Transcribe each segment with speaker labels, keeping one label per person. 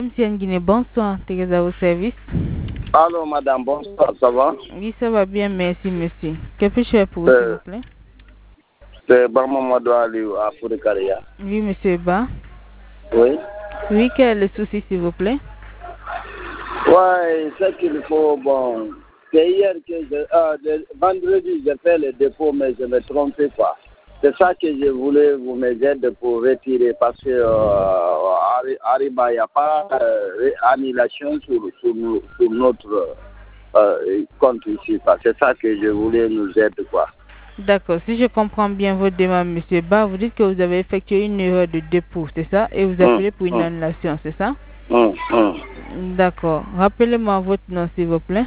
Speaker 1: Monsieur Nguiné, bonsoir, Thérèse à vos services.
Speaker 2: Allô, madame, bonsoir, ça va?
Speaker 1: Oui, ça va bien, merci, monsieur. Que puis-je faire pour vous, s'il vous plaît?
Speaker 2: C'est Bamamadou Aliou à Fourekaria.
Speaker 1: Oui, monsieur Ba.
Speaker 2: Oui?
Speaker 1: Oui, quel est le souci, s'il vous plaît?
Speaker 2: Ouais, c'est qu'il faut, bon, c'est hier vendredi, j'ai fait le dépôt, mais je me trompais pas. C'est ça que je voulais vous m'aider pour retirer, parce que Ariba, il n'y a pas d'annulation sur notre compte ici. C'est ça que je voulais nous aider, quoi.
Speaker 1: D'accord. Si je comprends bien votre demande, monsieur Ba, vous dites que vous avez effectué une erreur de dépôt, c'est ça? Et vous appelez pour une annulation, c'est ça? D'accord. Rappelez-moi votre nom, s'il vous plaît.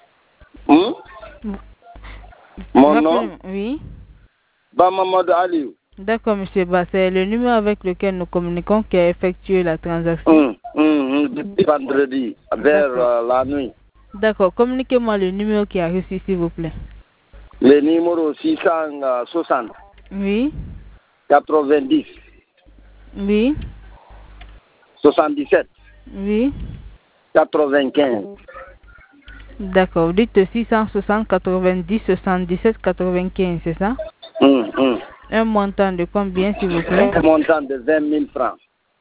Speaker 2: Mon nom?
Speaker 1: Oui.
Speaker 2: Bamamadou Aliou.
Speaker 1: D'accord, monsieur Ba. C'est le numéro avec lequel nous communiquons qui a effectué la transaction.
Speaker 2: Depuis vendredi, vers la nuit.
Speaker 1: D'accord. Communiquez-moi le numéro qui a reçu, s'il vous plaît.
Speaker 2: Le numéro 660.
Speaker 1: Oui.
Speaker 2: 90.
Speaker 1: Oui.
Speaker 2: 77.
Speaker 1: Oui.
Speaker 2: 95.
Speaker 1: D'accord. Vous dites 660, 90, 77, 95, c'est ça? Un montant de combien, s'il vous plaît?
Speaker 2: Un montant de 20 000 francs.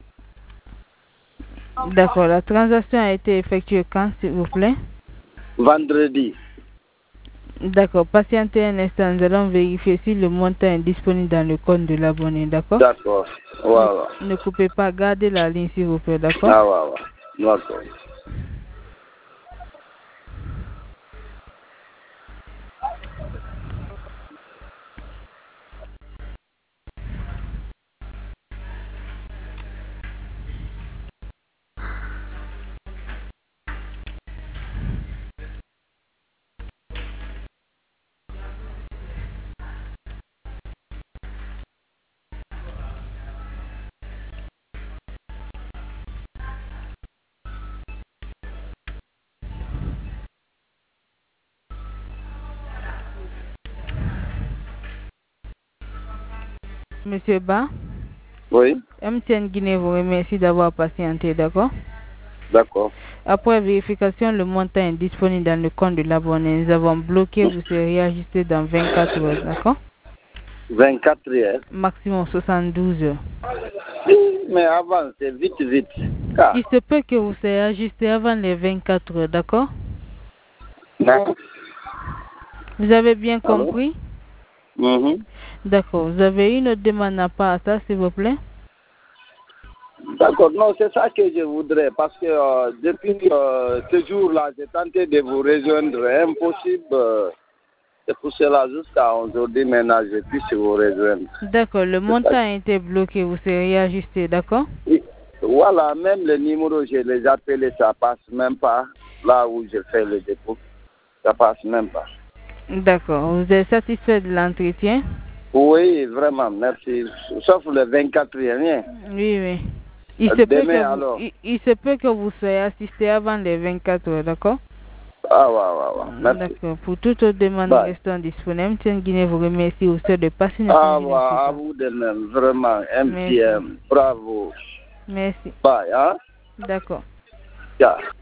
Speaker 1: D'accord. La transaction a été effectuée quand, s'il vous plaît?
Speaker 2: Vendredi.
Speaker 1: D'accord. Patientez un instant. Nous allons vérifier si le montant est disponible dans le compte de l'abonné. D'accord?
Speaker 2: D'accord. Voilà.
Speaker 1: Ne coupez pas. Gardez la ligne, s'il vous plaît. D'accord?
Speaker 2: Ah, voilà. D'accord.
Speaker 1: Monsieur Ba?
Speaker 2: Oui.
Speaker 1: MTN Guinée vous remercie d'avoir patienté. D'accord?
Speaker 2: D'accord.
Speaker 1: Après vérification, le montant est disponible dans le compte de l'abonné. Nous avons bloqué, vous serez réajusté dans 24 heures, d'accord?
Speaker 2: 24 heures.
Speaker 1: Maximum 72 heures.
Speaker 2: Mais avant, c'est vite.
Speaker 1: Il se peut que vous serez ajusté avant les 24 heures, d'accord?
Speaker 2: Non.
Speaker 1: Vous avez bien compris? D'accord. Vous avez une autre demande à part à ça, s'il vous plaît?
Speaker 2: D'accord, non, c'est ça que je voudrais, parce que depuis ce jour-là, j'ai tenté de vous rejoindre. Impossible. C'est pour cela, jusqu'à aujourd'hui, maintenant, je puisse vous rejoindre.
Speaker 1: D'accord, le montant a été bloqué, vous serez réajusté, d'accord?
Speaker 2: Oui. Voilà, même le numéro, je les appelle, ça passe même pas. Là où je fais le dépôt, ça passe même pas.
Speaker 1: D'accord, vous êtes satisfait de l'entretien?
Speaker 2: Oui, vraiment, merci. Sauf le 24e, rien.
Speaker 1: Oui. Il se peut que vous soyez assisté avant les 24 heures, d'accord?
Speaker 2: Ah, ouais. Merci.
Speaker 1: D'accord. Pour toute autre demande restant disponible, MTN Guinée vous remercie au sein de passer.
Speaker 2: Ah, ouais, à vous de même, vraiment, MTN, bravo.
Speaker 1: Merci.
Speaker 2: Bye, hein?
Speaker 1: D'accord.
Speaker 2: Yeah.